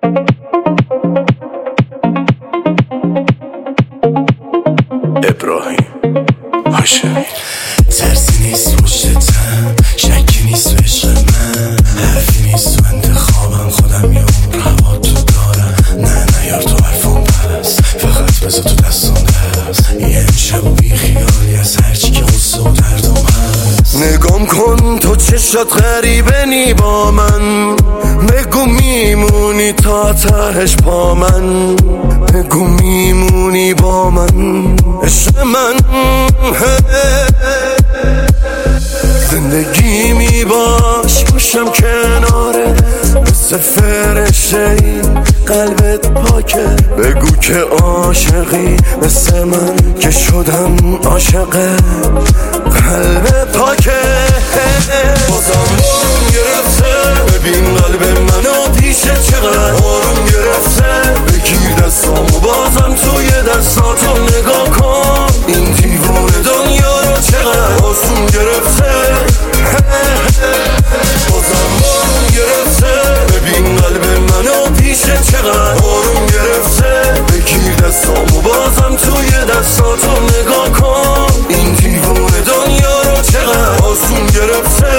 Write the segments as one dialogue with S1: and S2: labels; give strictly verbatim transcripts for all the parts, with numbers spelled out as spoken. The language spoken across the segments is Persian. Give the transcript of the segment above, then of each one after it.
S1: ابراهیم هاشمی. ترسی نیست پشتم، شکی نیست به عشق من، حرفی نیست تو انتخابم، خودم یه عمر هوا تو دارم. نه نیار تو حرفم پس، فقط بذار تو دستم دست. یه امشب و بی خیالی از هرچی که غصه و دردم هست. نگام کن تو چشات غریبه نی با من، بگو میمونی تا تهش با من، بگو میمونی با من عشق من. زندگی می باش باشم کناره، مثل فرشته ای قلبت پاکه. بگو که عاشقی مثل من که شدم عاشق قلب پاکه. بازم بارون گرفته، ببین قلب منو پیشه چقدر آروم گرفته. بگیر دستامو بازم توی دستاتو نگاه کن، این دیوونه دنیا رو چقدر آسون گرفته. بازم بارون گرفته، ببین قلب منو پیشه چقدر آروم گرفته. بگیر دستامو بازم توی دستاتو نگاه کن، این دیوونه دنیا رو چقدر آسون گرفته.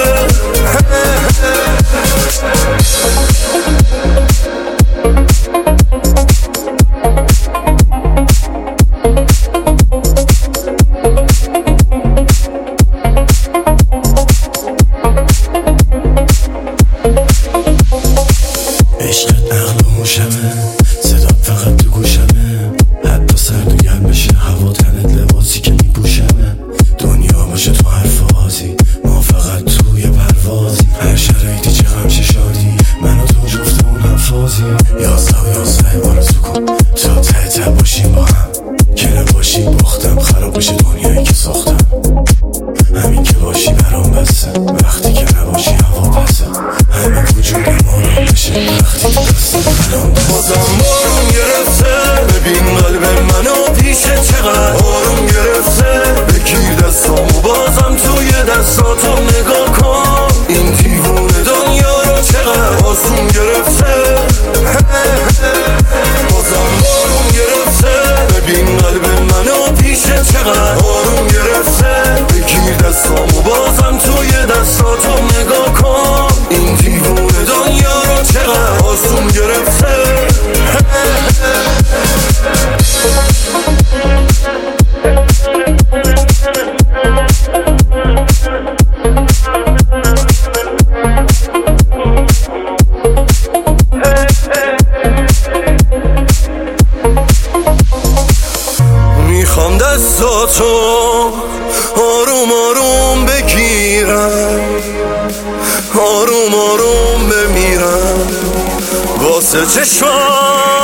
S1: عشقت عقل و هوشمه، صدات فقط تو گوشمه. حتی سرد و گرم بشه هوا تنت لباسی که میپوشمه. دنیا باشه تو هر فازی، ما فقط توی پروازی. هر شرایطی چه غم چه شادی، من و تو جفت اون هم فازی. یازده و یازده بارزو کن تا ته ته باشیم با هم، که نباشی باختم خراب بشه دنیایی که ساختم. همین که باشی برام بسه، وقتی که نباشی هوا بسه. همه وجودم آرام بشه وقتی که دستم برام بسه. بازم بارون گرفته، ببین قلب منو پیشه چقدر آروم گرفته. بگیر دستامو بازم توی دستاتو نگاه کن، این دیوونه دنیا رو چقدر آسون گرفته. بازم بارون گرفته، ببین قلب منو پیشه چقدر آروم گرفته. بگیر دستامو بازم توی دستاتو نگاه کن، این دیوونه دنیا رو چقدر آسون گرفته. میخوام دستاتو آروم آروم بگیرم، آروم آروم بمیرم واسه چشمام